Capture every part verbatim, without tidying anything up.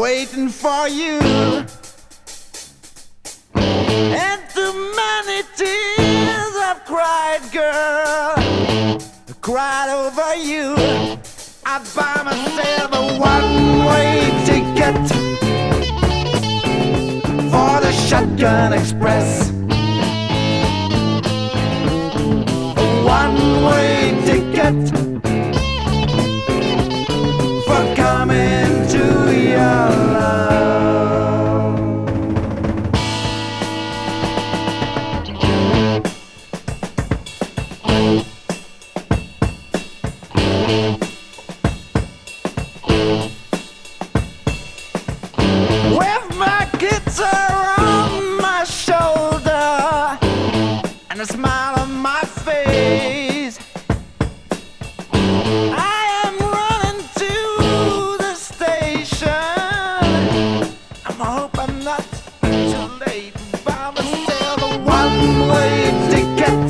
waiting for you. And too many tears I've cried, girl, cried over you. I buy myself a one-way ticket for the Shotgun Express. A one-way ticket for coming to your love. With my guitar on my shoulder and a smile on my face, I am running to the station. I'm hoping not too late. Buy myself a one-way ticket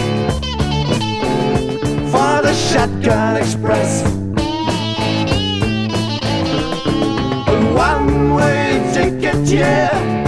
for the Shotgun Express. A one-way ticket, yeah.